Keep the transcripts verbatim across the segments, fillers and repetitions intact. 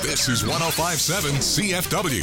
This is one oh five point seven C F W.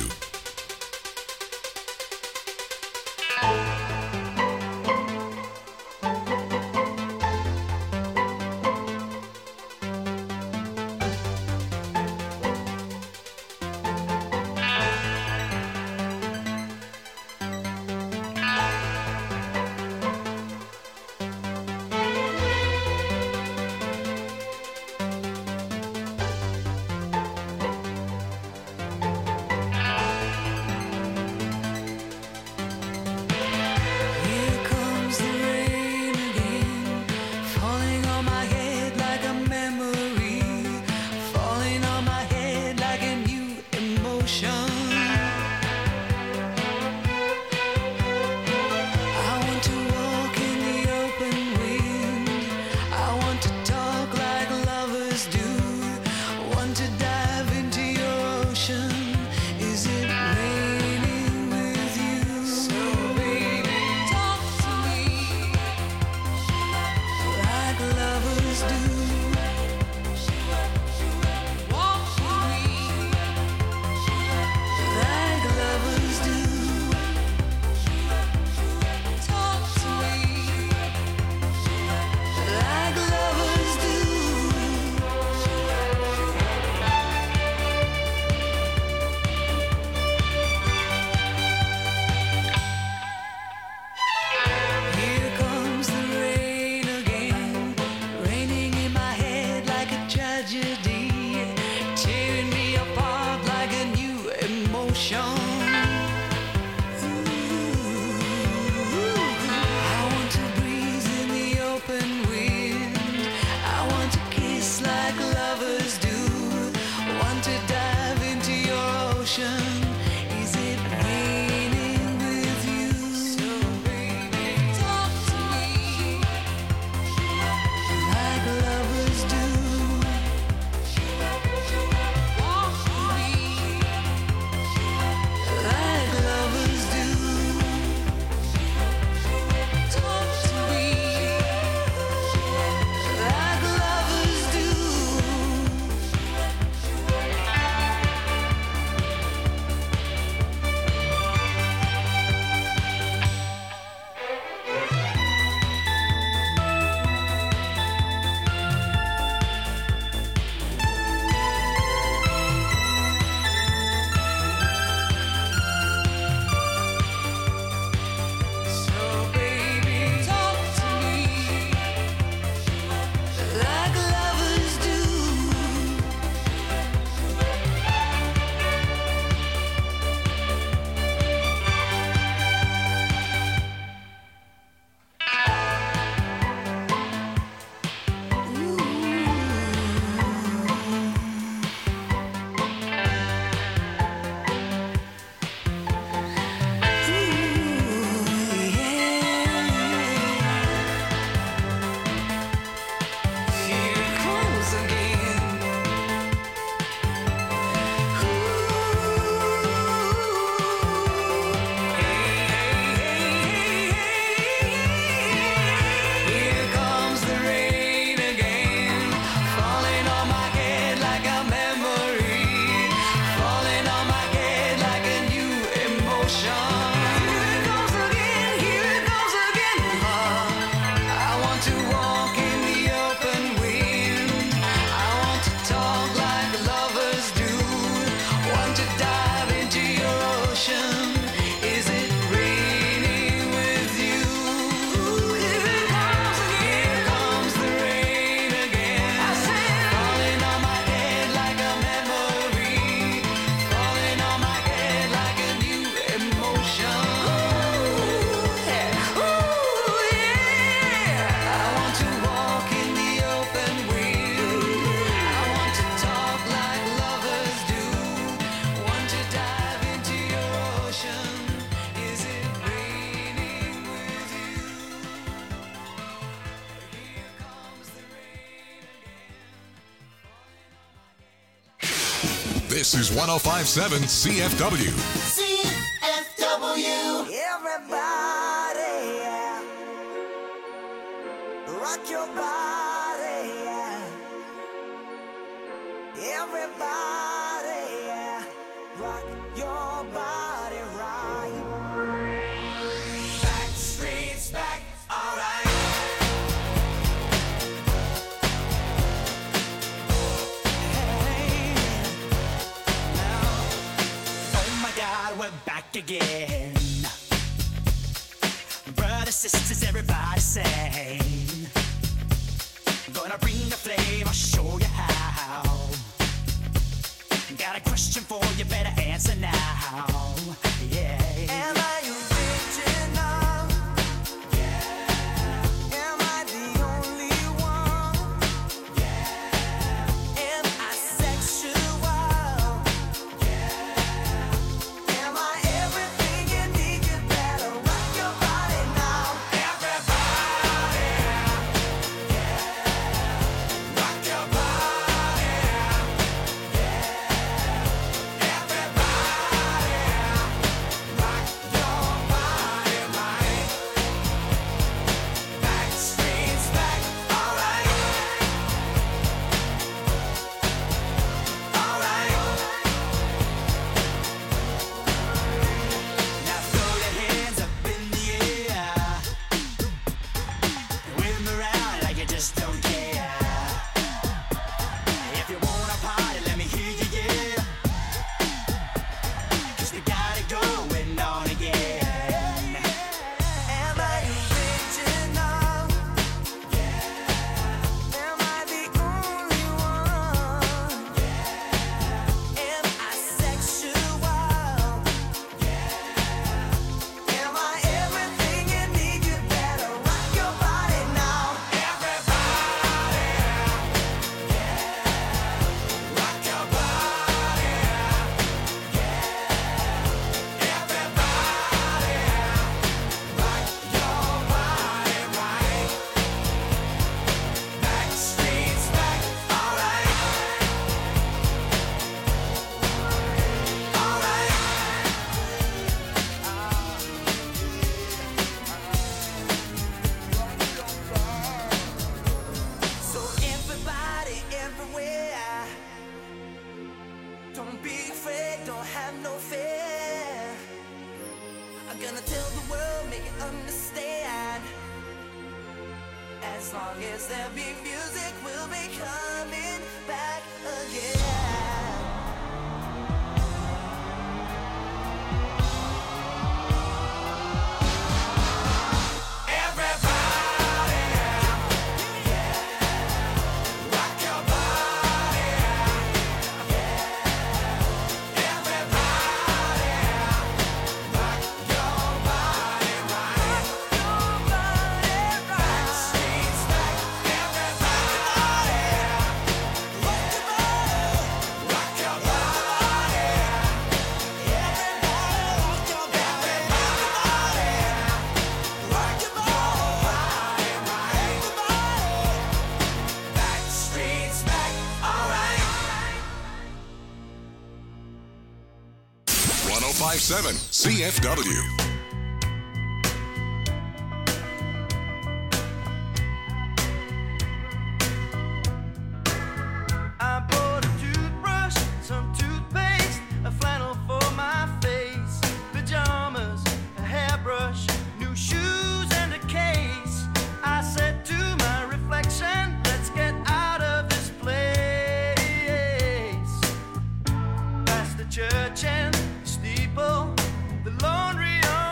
This is one oh five point seven C F W. C F W. Everybody, yeah. Rock your body, yeah. Everybody, sisters, everybody sing. Gonna bring the flame, I'll show you how. Got a question for you, better answer now. Yeah. Am I original? Yeah. Am I the only one? Yeah. Am I sexual? Yeah. Am I everything you need? You better rock your body now. Everybody. Yeah. Rock your body. Yeah. Everybody. Rock your body right. Backstreet's back. All right. All right. Now throw your hands up in the air. Wave 'em around like you just don't care. If you wanna party, let me hear you, yeah. 'Cause we got it going on again. Am I original? Yeah. Am I the only one? Yeah. Am I sexual? Yeah. Am I everything you need? You better rock your body now. Everybody. Yeah. Rock your body. Yeah. Everybody. Rock your body right. Backstreet's back. All right. All right. So everybody everywhere, don't be afraid, don't have no fear. I'm gonna tell the world, make it understand. As long as there be music, we'll be coming back again. Everybody, yeah, rock your body, yeah. Everybody, rock your body right. Backstreet's back. Everybody, rock your body, rock your body, everybody, rock your body, rock your body right. Backstreet's back. All right. one oh five point seven C F W. I bought a toothbrush, some toothpaste, a flannel for my face, pajamas, a hairbrush, new shoes, and a case. I said to my reflection, let's get out of this place. Past the church and steeple, the laundry on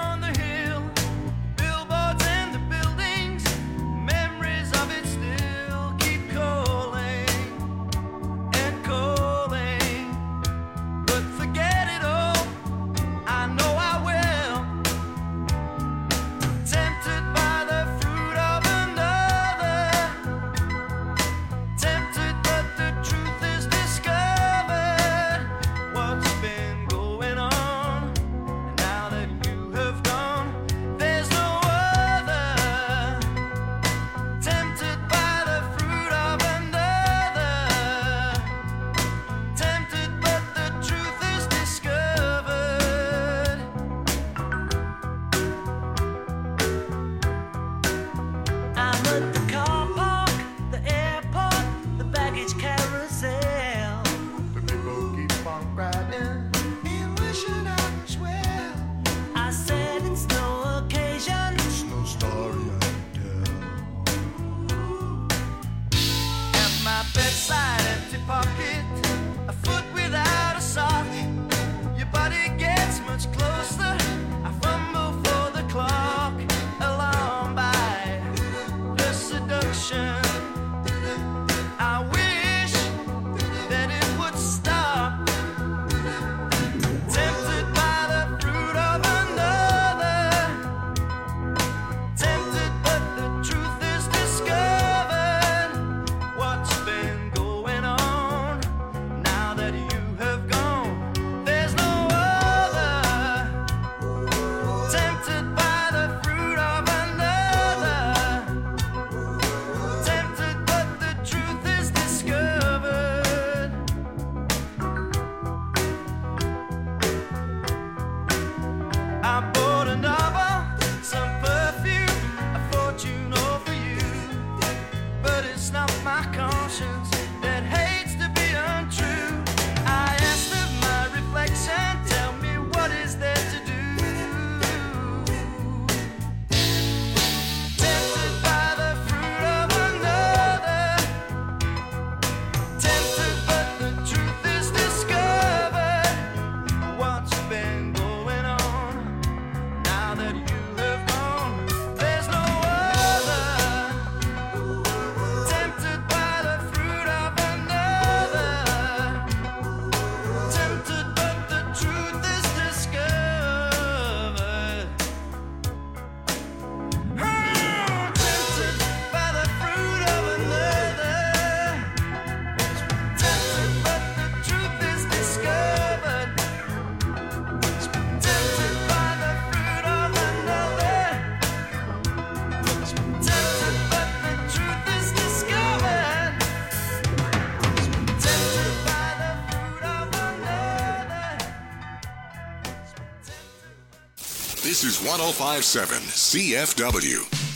This is one oh five point seven C F W.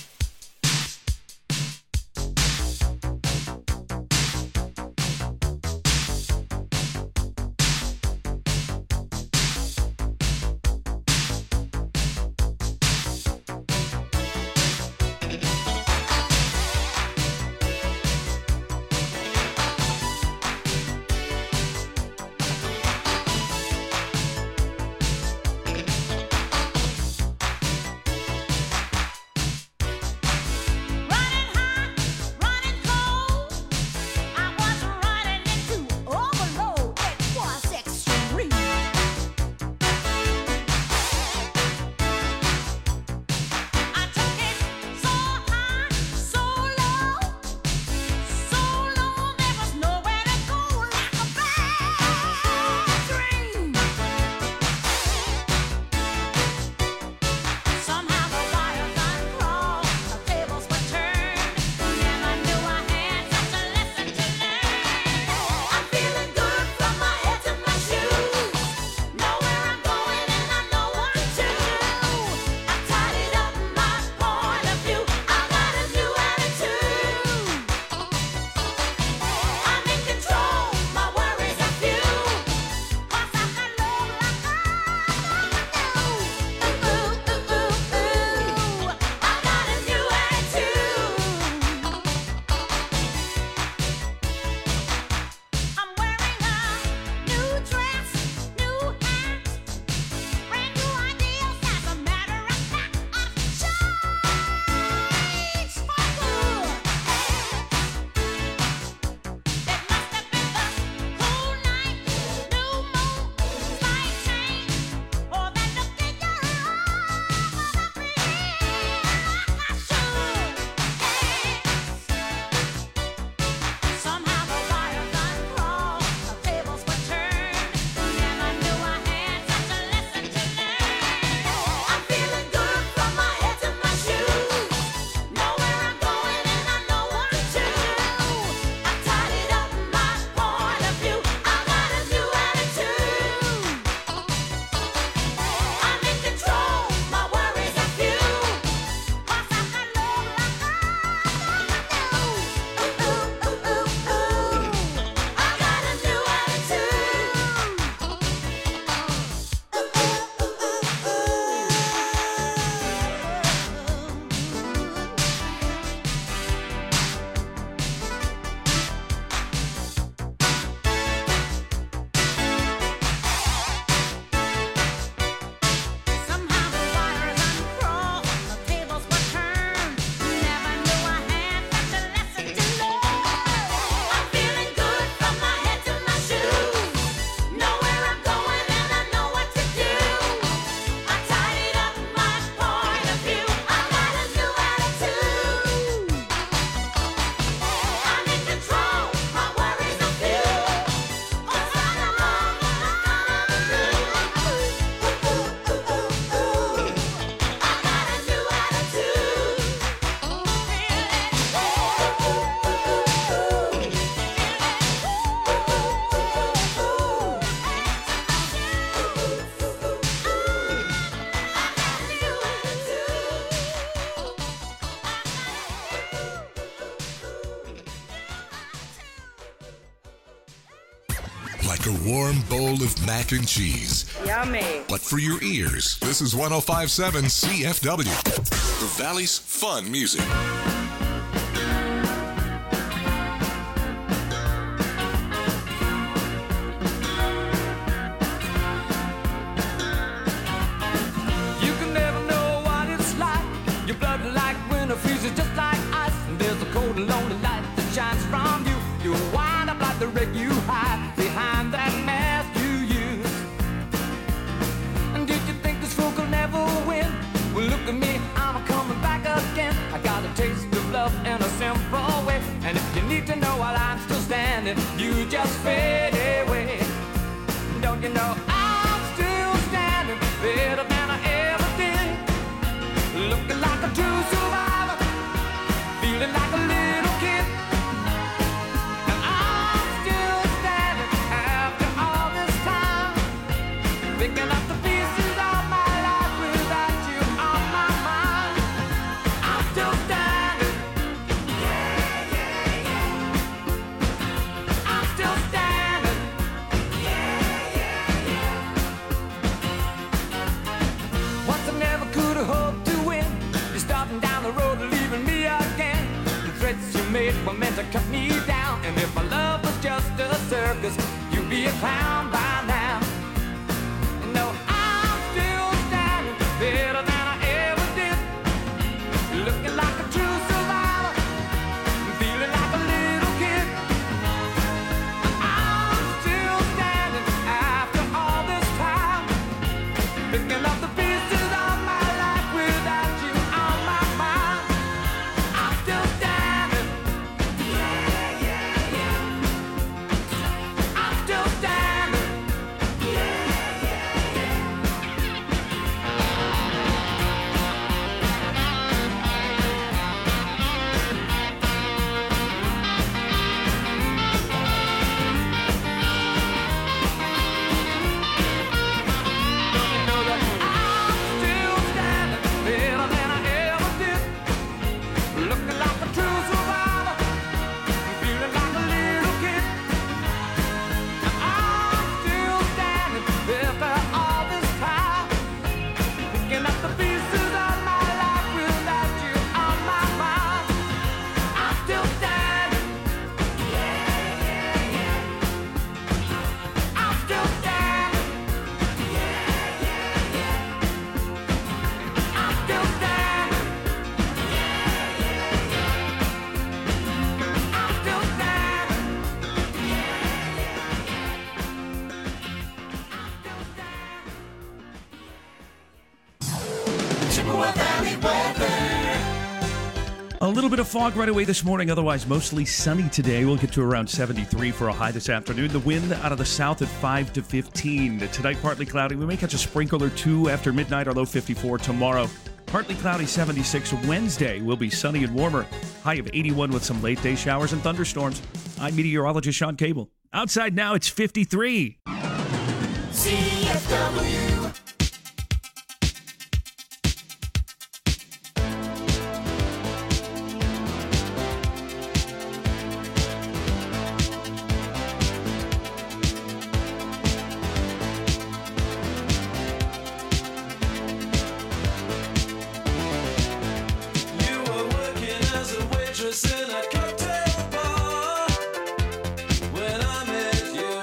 Like a warm bowl of mac and cheese. Yummy. But for your ears, this is one oh five point seven C F W. The Valley's fun music. You can never know what it's like. Your blood like winter freezes just like ice. And there's a cold and lonely light that shines from you. You wind up like the wreck you hide behind that mask you use. And did you think this fool could never win? Well, look at me, I'm coming back again. I got a taste of love in a simple way. And if you need to know while I'm still standing, you just fade away. Don't you know I'm still standing better than I ever did? Looking like a true survivor, feeling like a little kid. And I'm still standing after all this time, picking up the pieces of my life without you were meant to cut me down. And if my love was just a circus, you'd be a clown by now. No, I'm still standing better than I ever did, looking like a true survivor, feeling like a little kid. I'm still standing after all this time, picking up the pieces of my life without you on my mind. I'm still standing. Yeah, yeah, yeah. I'm still standing. Yeah, yeah, yeah. Don't you know that I'm still standing better than I ever did, looking like a true survivor, feeling like a little kid. I'm still standing after all this time, picking up the pieces of my life without you on my mind. I'm still standing. Yeah, yeah, yeah. I'm still standing. Yeah, yeah, yeah. I'm still standing. Yeah, yeah, yeah. I'm still standing. Yeah, Chippewa Valley weather. A little bit of fog right away this morning, otherwise mostly sunny today. We'll get to around seventy-three for a high this afternoon. The wind out of the south at five to fifteen. Tonight, partly cloudy. We may catch a sprinkle or two after midnight, our low fifty-four tomorrow. Partly cloudy, seventy-six. Wednesday will be sunny and warmer. High of eighty-one with some late day showers and thunderstorms. I'm meteorologist Sean Cable. Outside now, it's fifty-three. C F W. You were working as a waitress in a cocktail bar when I met you.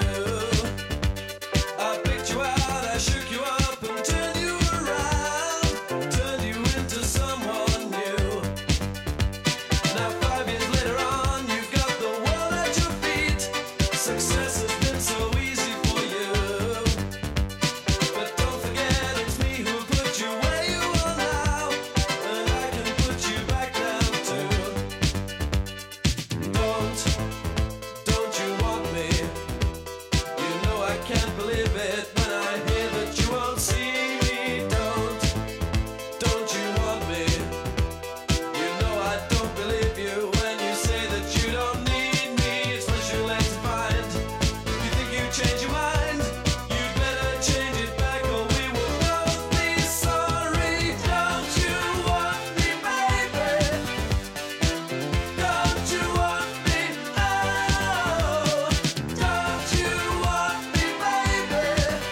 I picked you out, I shook you up and turned you around, turned you into someone new. Now five years later on, you've got the world at your feet. Success has been so easy for you. But don't forget it's me who put you where you are now, and I can put you back down too. Don't, don't you want me? You know I can't believe it when I hear that you won't see me. Don't, don't you want me? You know I don't believe you when you say that you don't need me. It's what you're led to find. You think you change your mind? You'd better change it back or we will both be sorry. Don't you want me, baby? Don't you want me? Oh, don't you want me, baby?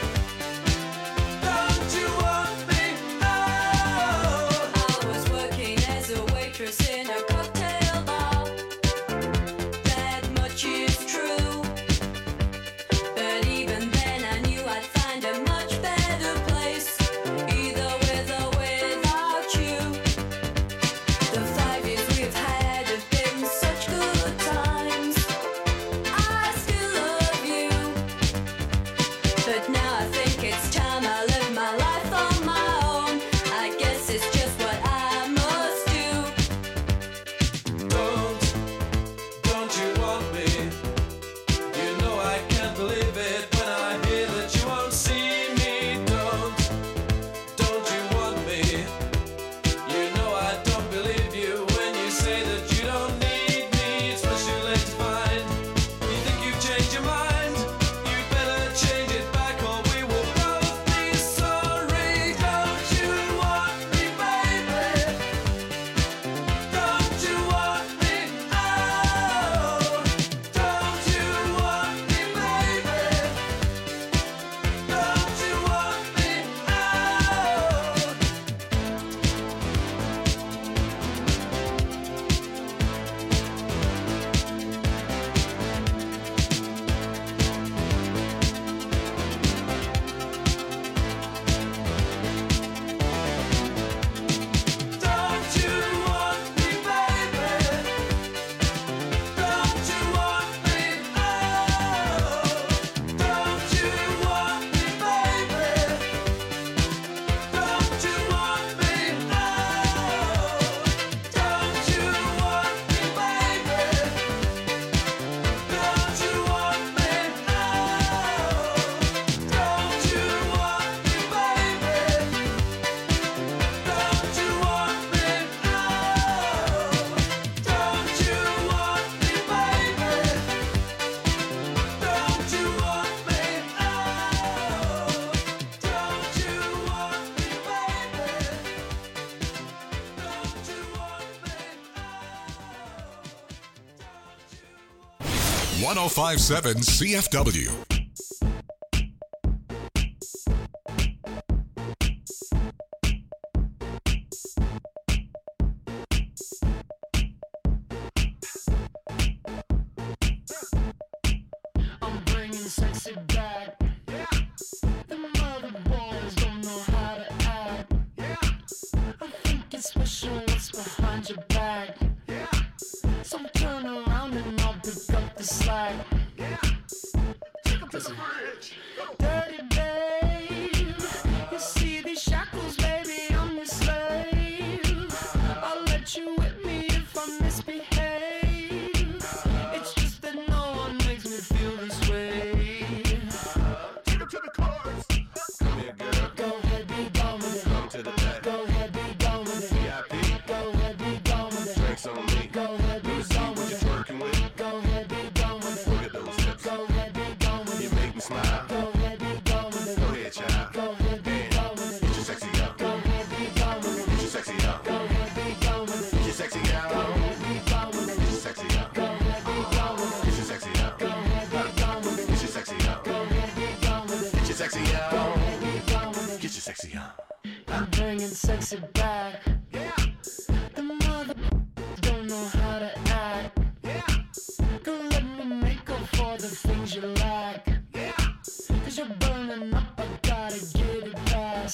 Don't you want me? Oh. I was working as a waitress in a cocktail bar. That much is true. But even then I knew I'd find a much better place, either with or without you. The five years we've had have been such good times. I still love you. But now I think it's time I live my life on my own. I guess it's just what I must do. one oh five point seven C F W. I'm bringing sexy back. The mother boys don't know how to act. I think it's special what's behind your back. So turn around and I'll pick up the slack. Listen. Dirty babe, you see these shackles, baby, I'm your slave. I'll let you whip me if I misbehave. It's just that no one makes me feel this way. Take 'em to the chorus. Come here, girl. Go ahead, be gone with it. Come to the back. Go ahead, be gone with it. V I P. Go ahead, be gone with it. Drinks on me. Go ahead, be gone with it. Working with. Go ahead, be gone with it. Look at those hips. Go ahead, be gone with it. You make me smile. Go ahead, be gone with it. Go ahead, child. Go ahead, be gone with it. Get your sexy out. Go ahead, be gone with it. Get your sexy out. Go ahead, be gone with it. Get your sexy out. Go ahead, be gone with it. Get your sexy out. Go ahead, be gone with it. Get your sexy out. Go ahead, be gone with it. Get your sexy out. Go ahead, be gone with it. Get your sexy out. Go ahead, be gone with it. Get your sexy out. I'm bringing sexy back. The mother don't know how to act. Go let me make up for the things you lack. Cause you're burning up, I gotta get it fast.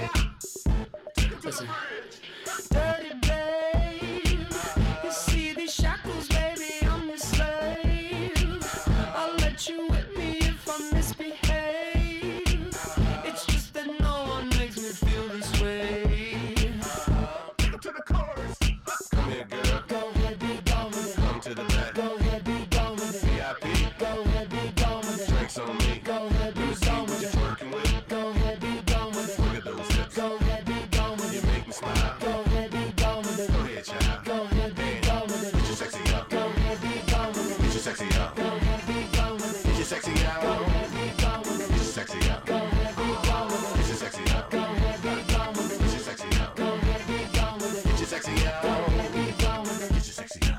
Listen. Dirty babe, you see these shackles, baby, I'm your slave. I'll let you whip me if I misbehave. It's just that no one makes me feel this way. Take 'em to the chorus. Come here, girl. Go ahead, be gone with it. Come to the back. Go ahead, be gone with it. V I P. Go ahead, be gone with it. Drinks on me. Go ahead, be gone with it. Working with. Go ahead, be gone with it. Look at those hips. Go ahead, be gone with it. You make me smile. Go ahead, be gone with it. Go ahead, child. Go ahead, be gone with it. Get your sexy out. Go ahead, be gone with it. Get your sexy out. Go ahead, be gone with it. Get your sexy out. Go ahead, be gone with it. Get your sexy out. Go ahead, be gone with it. Get your sexy out. Go ahead, be gone with it. Get your sexy out. Go ahead, be gone with it. Get your sexy out. Go ahead, be gone with it. Get your sexy out.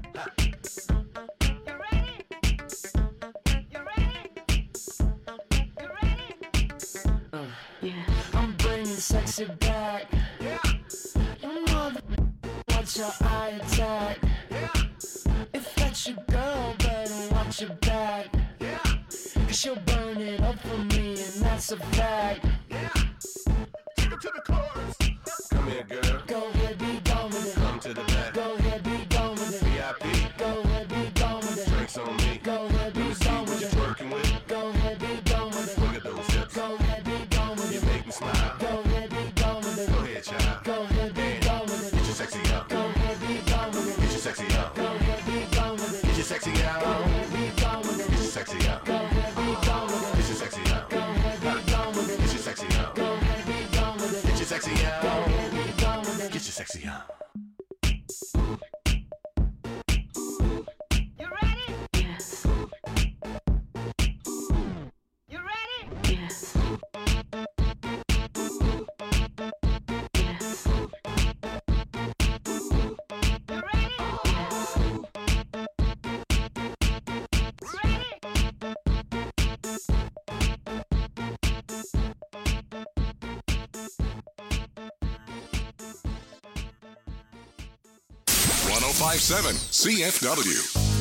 I'm bringing sexy back. Your mother, watch your eye attack. If that's your girl, better watch your back. Cause she'll burn it up for me, and that's a fact. Take 'em to the chorus. Come here, girl. Go ahead, be gone with it. Come to the back. Go ahead, be gone with it. V I P. Go ahead, be gone with it. Drinks on me. Go ahead, be gone with it. Working with. Go ahead, be gone with it. Look at those hips. Go ahead, be gone with it. You make me smile. Go ahead, be gone with it. Go ahead, child. Go ahead, be gone with it. Get your sexy out. Go ahead, be gone with it. Get your sexy out. Go ahead, be gone with it. Get your sexy out. Go ahead, be gone with it. Get your sexy out. Go ahead, be gone with it. Get your sexy out. Go ahead, be gone with it. Get your sexy out. Go ahead, be gone with it. Get your sexy out. Go ahead, be gone with it. Get your sexy out. You ready? Yes. You ready? Yes. Yes. You ready? Yes. one oh five point seven C F W.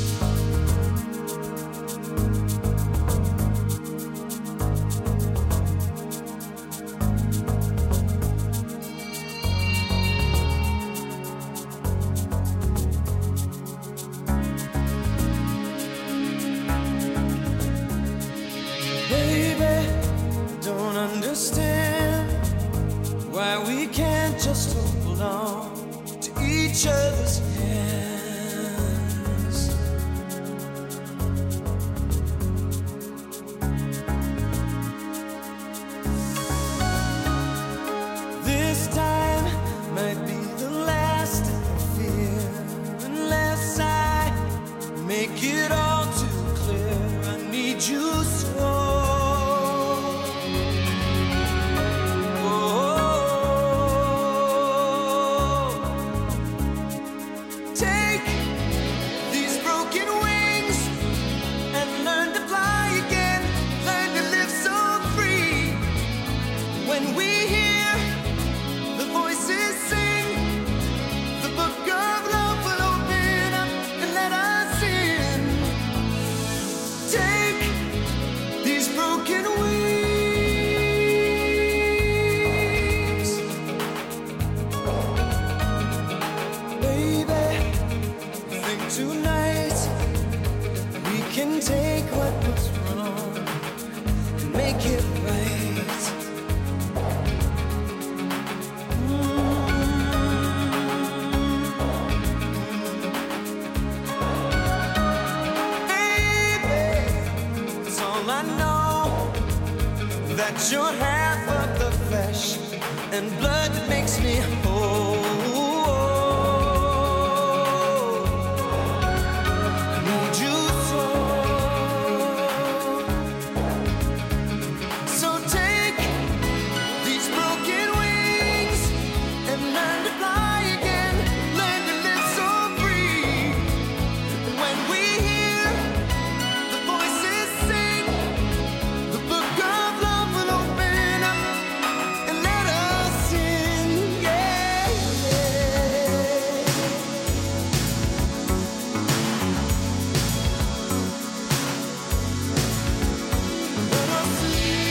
Baby, don't understand why we can't just hold on to each other's hands. This time might be the last I fear, unless I make it all too clear. I need you so. Oh, that you're half of the flesh and blood that makes me whole. I need you so. So take these broken wings and learn to fly again. Learn to live so free. And when we hear the voices sing, the book of love will open up and let us in. Yeah, yeah. Let us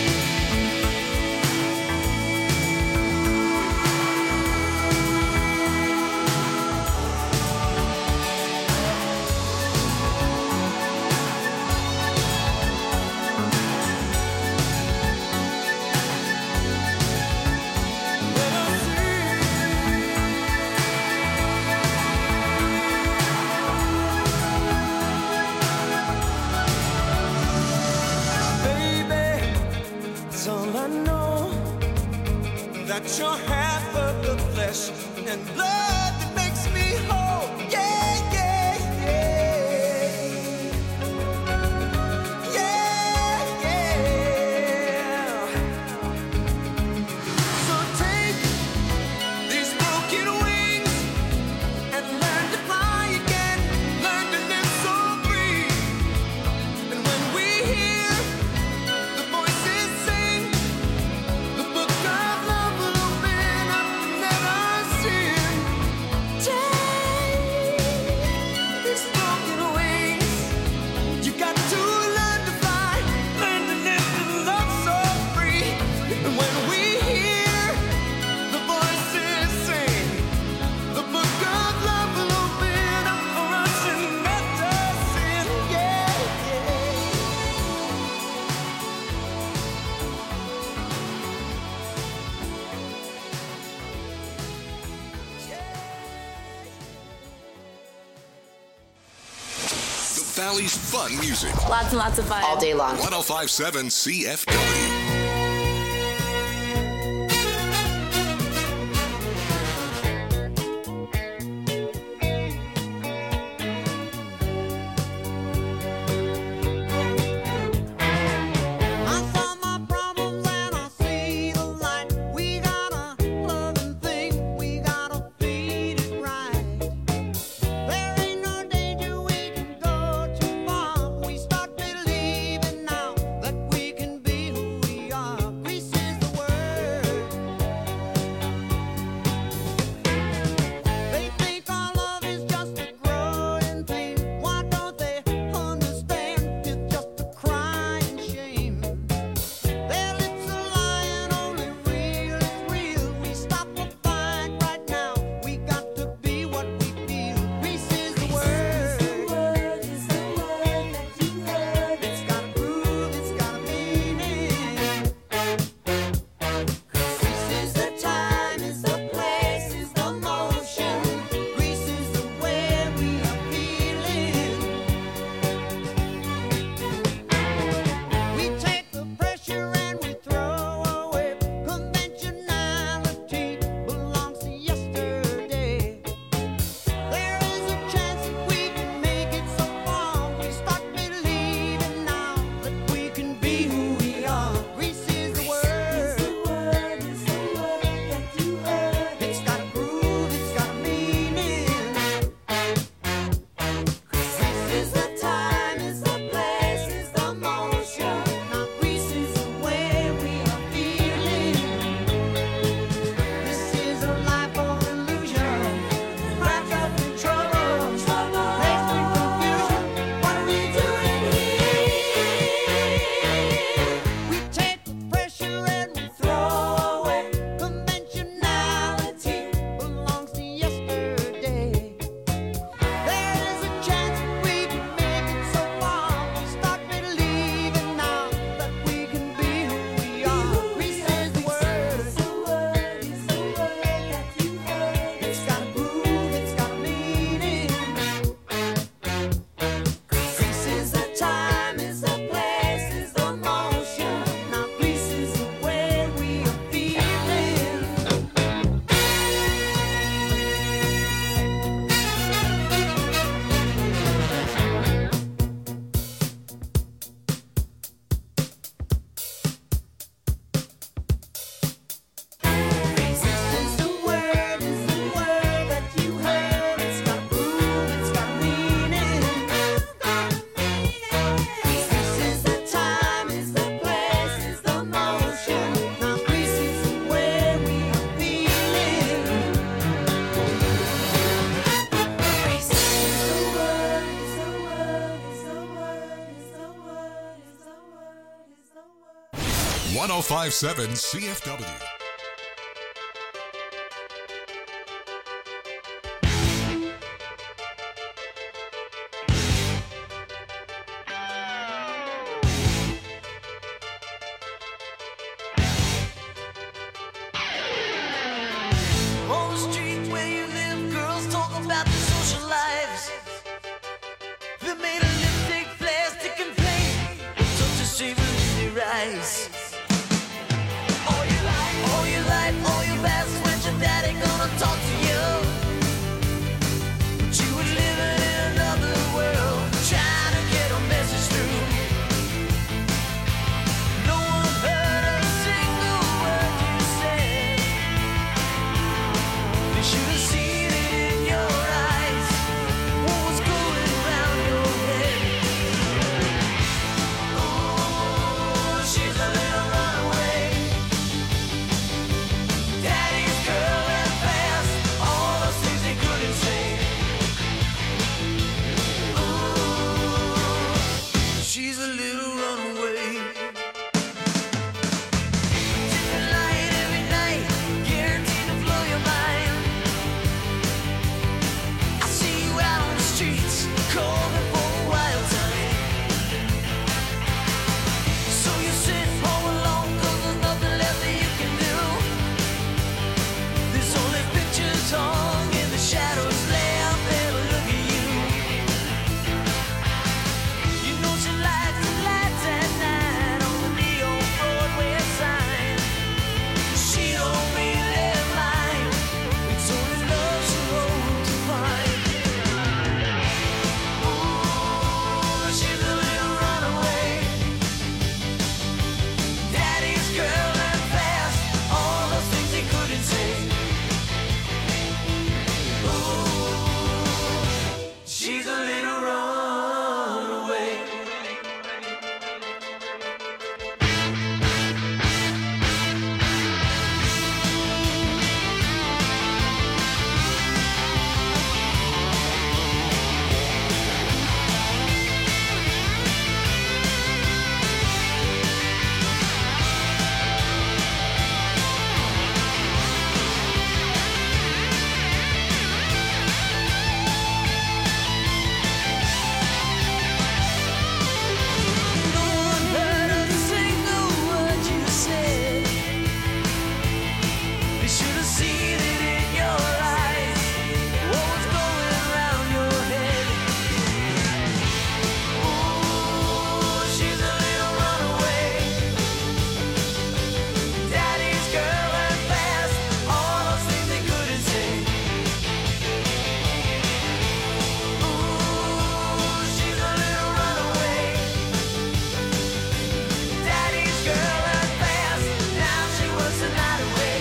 baby, it's all I know, that you're half of the flesh and blood that makes me whole. Yeah, yeah, yeah. Yeah, yeah. So take these broken wings and learn to fly again. Learn to live so free. And when we hear the voices sing, the book of love will open up and let us in. Take these broken wings. You got to learn to fly, learn to live and love so free. And when we hear the voices sing, the book of love will open up for us and let us in. Yeah, The Valley's fun music. Lots and lots of fun. All day long. one oh five point seven C F W. I saw my problems and I see the light. We got a loving thing, we gotta feed it right. There ain't no danger we can go too far. We start believing now that we can be who we one oh five point seven C F W. On the street where you live, girls talk about their social lives. They made a lipstick, plastic, and paint. Such a shame in their eyes. All your life, all your life, all your past, when your daddy gonna talk to you. But you were living in another world, trying to get a message through. No one heard a single word you said. They should have seen it in your eyes. What was going around your head? Oh, she's a little runaway. Daddy's girl ran fast. All those things they couldn't say. Oh, she's a little runaway. Different light every night, guaranteed to blow your mind. I see you out on the streets, calling for a wild time. So you sit home alone, 'cause there's nothing left that you can do. There's only pictures hung in the shadows, left there to look at you. You know she likes the lights at night on the neon Broadway sign. She don't really mind. It's only love she hopes to find. Ooh, she's a little runaway. Daddy's girl ran fast. All those things he couldn't say. Ooh, she's a little runaway. No one heard a single word you said. They should have seen it in your eyes. What was going around your head? Ooh, she's a little runaway. Daddy's girl ran fast. All those things they couldn't say. Ooh, she's a little runaway. Daddy's girl ran fast. Now she wants the night away.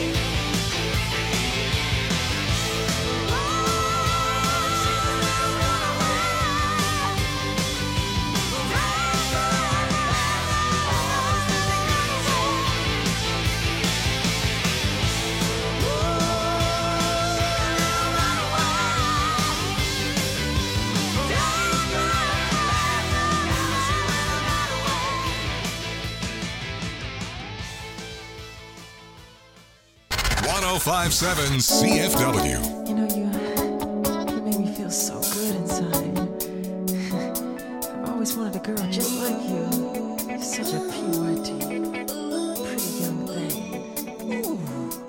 one oh five point seven C F W. You know, you, you make me feel so good inside. I've always wanted a girl just like you. You're such a P Y T, pretty young thing. Ooh.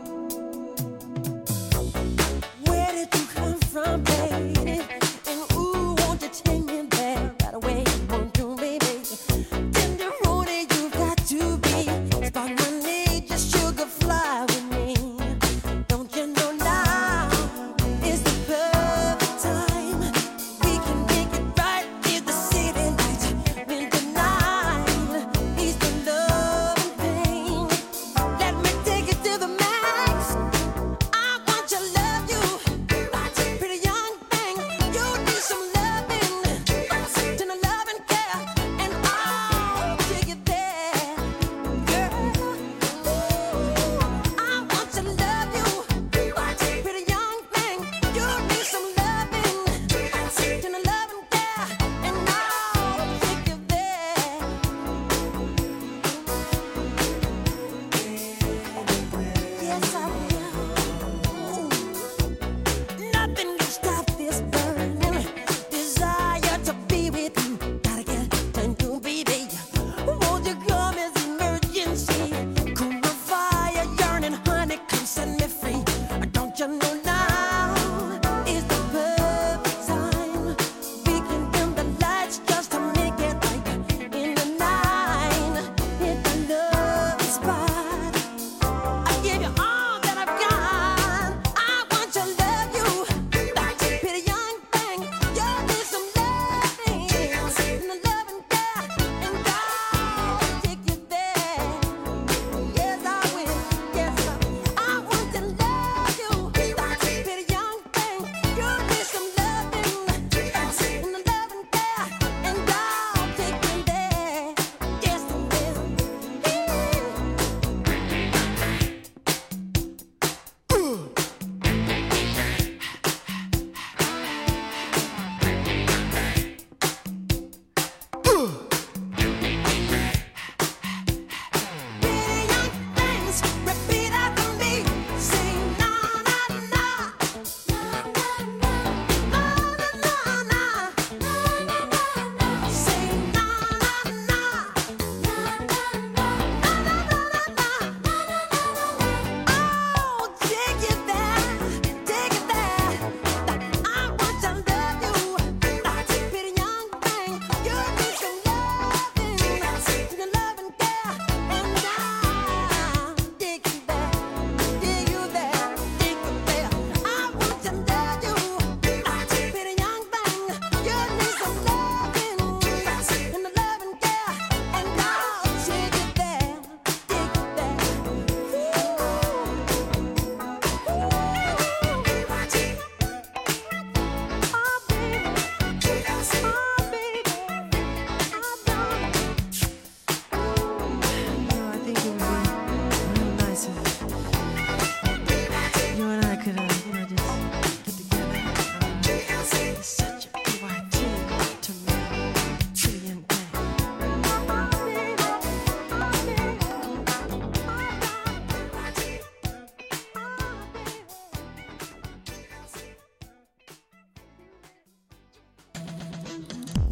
Where did you come from, baby? And ooh, won't you take me there right away? Won't you, baby? Tenderoni, you've got to be. Spark my need, just sugar fly with me. Don't you know now?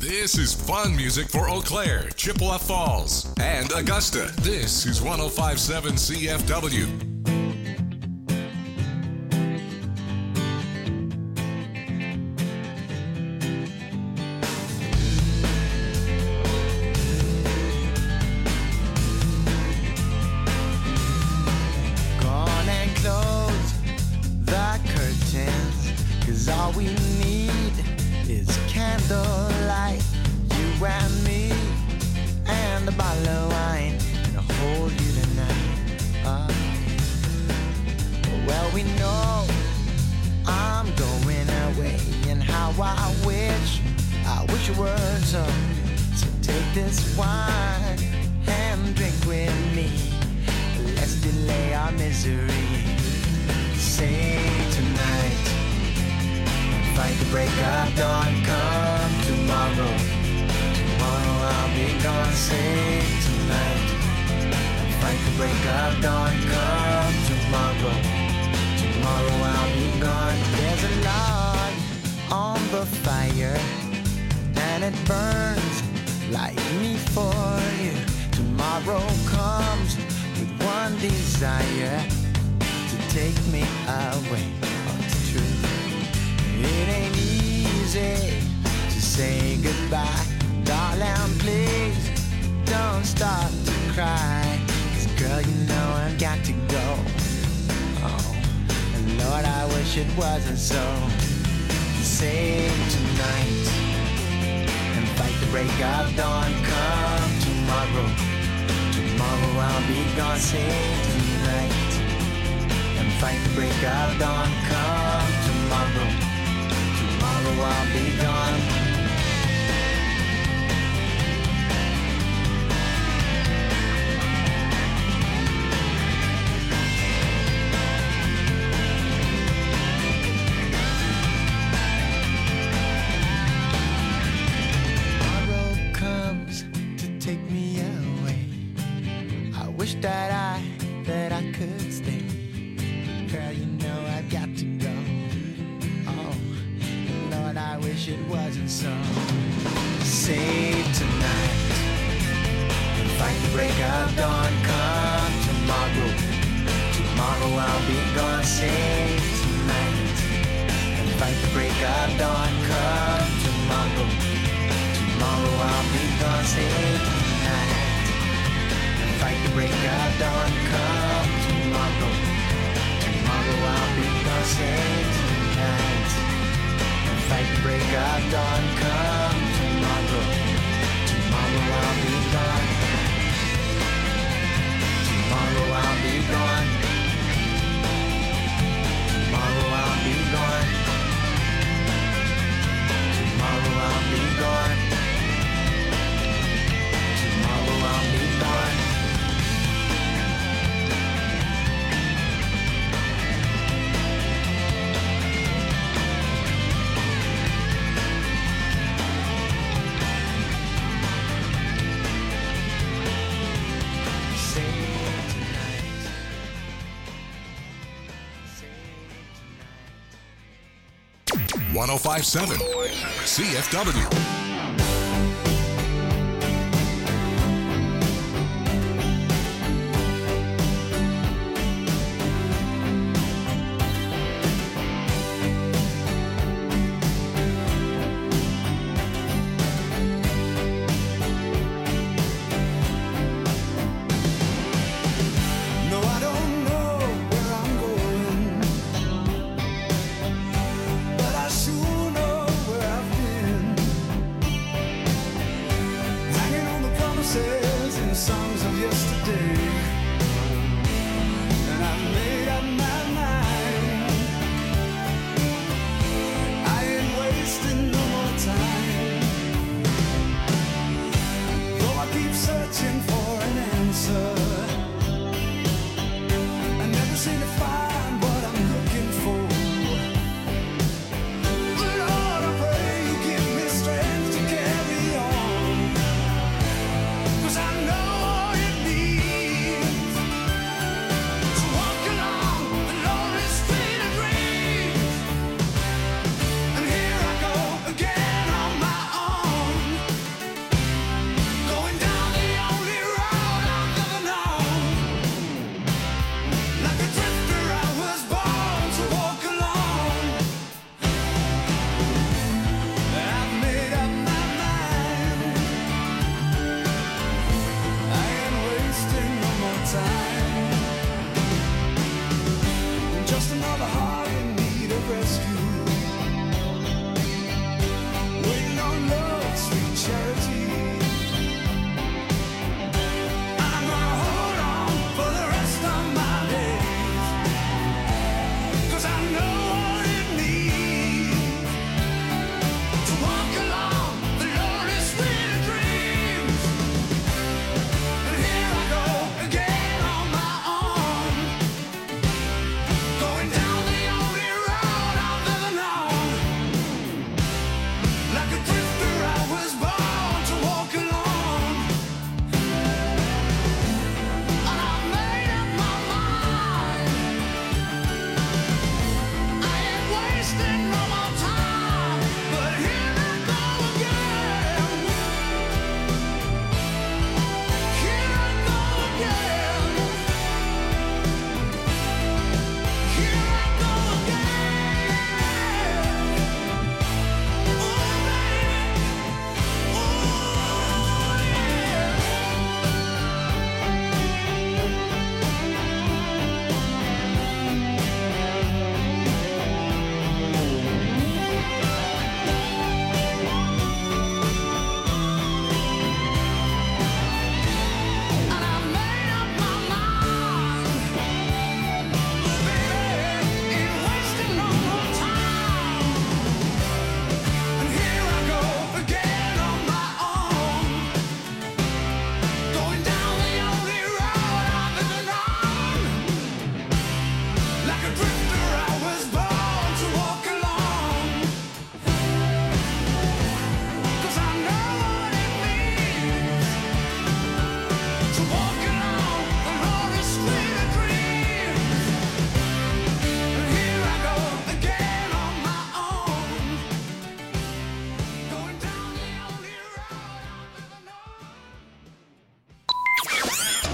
This is fun music for Eau Claire, Chippewa Falls, and Augusta. This is one oh five point seven C F W. Gone and close the curtains, 'cause all we need is candlelight, you and me, and a bottle of wine to hold you tonight. Uh, well, we know I'm going away, and how I wish, I wish it were so. So take this wine and drink with me. Let's delay our misery. Say tonight, fight the break of dawn, come tomorrow. Tomorrow I'll be gone. Say tonight, fight the break of dawn, come tomorrow. Tomorrow I'll be gone. There's a log on the fire, and it burns like me for you. Tomorrow comes with one desire, to take me away. Oh, it's true. It ain't easy to say goodbye. Darling, please don't start to cry, 'cause girl, you know I've got to go. Oh, and Lord, I wish it wasn't so. Save tonight and fight the break of dawn, come tomorrow. Tomorrow I'll be gone. Save tonight and fight the break of dawn, come tomorrow. Tomorrow I'll be gone. Tomorrow comes to take me away. I wish that I, that I could stay. Girl, you know I've got to go. Oh, Lord, I wish it wasn't so. Save tonight and fight the break of dawn, come tomorrow. Tomorrow I'll be gone. Save tonight and fight the break of dawn, come tomorrow. Tomorrow I'll be gone. Save tonight and fight the break of dawn, come tomorrow. Tomorrow I'll be gone. Save tonight and fight the break of dawn, come tomorrow. Tomorrow I'll be gone. Tomorrow I'll be gone. Tomorrow I'll be gone. Tomorrow I'll be gone. Tomorrow I'll be gone. one oh five point seven C F W. No, I don't know where I'm going, but I sure know where I've been.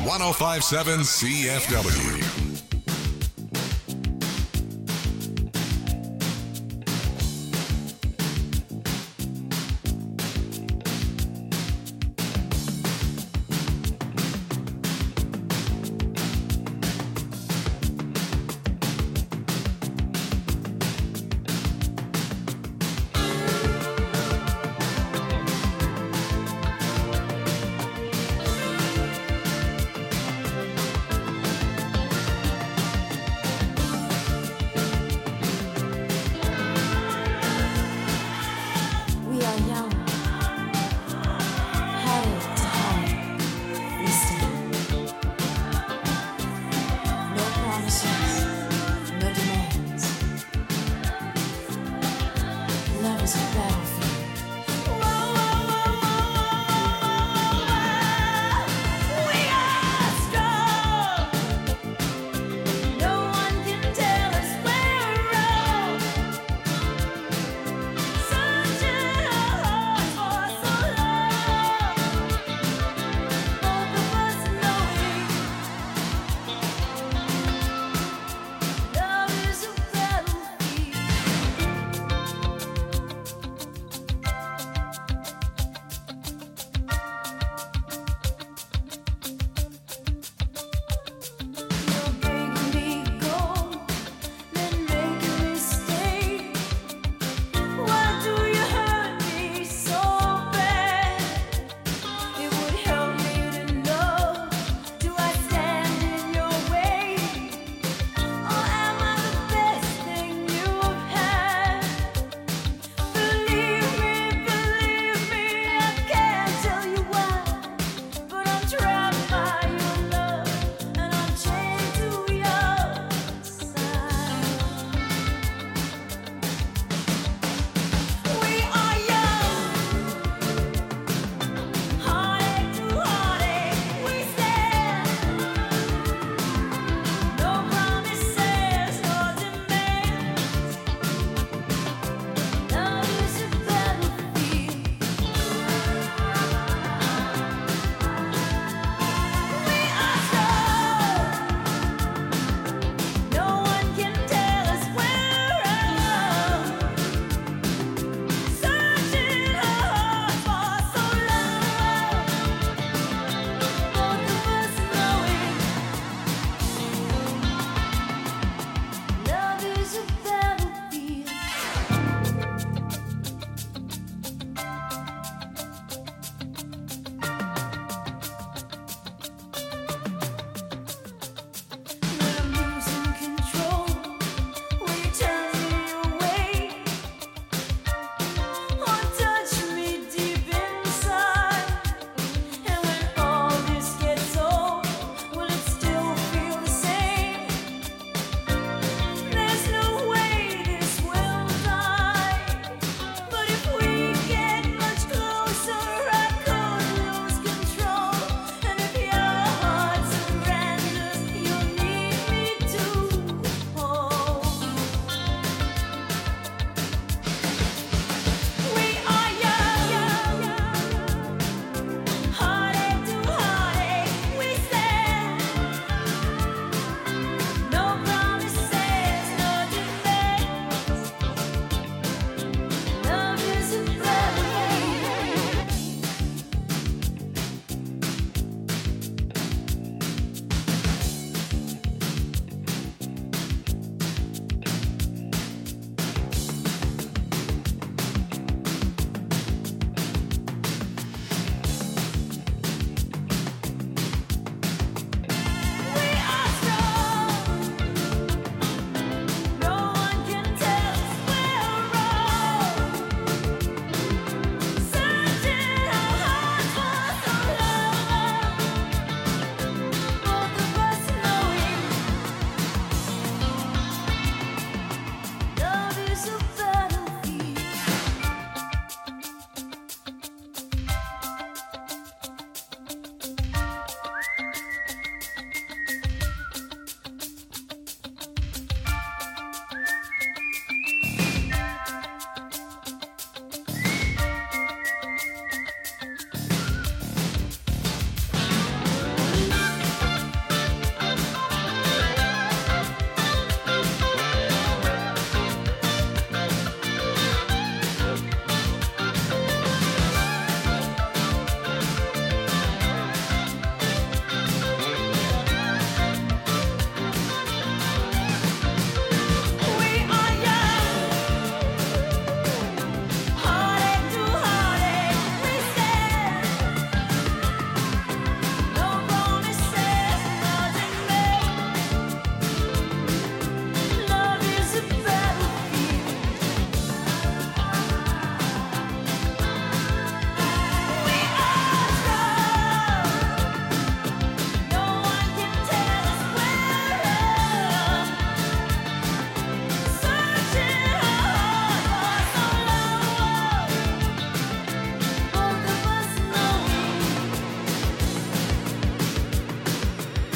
one oh five point seven C F W.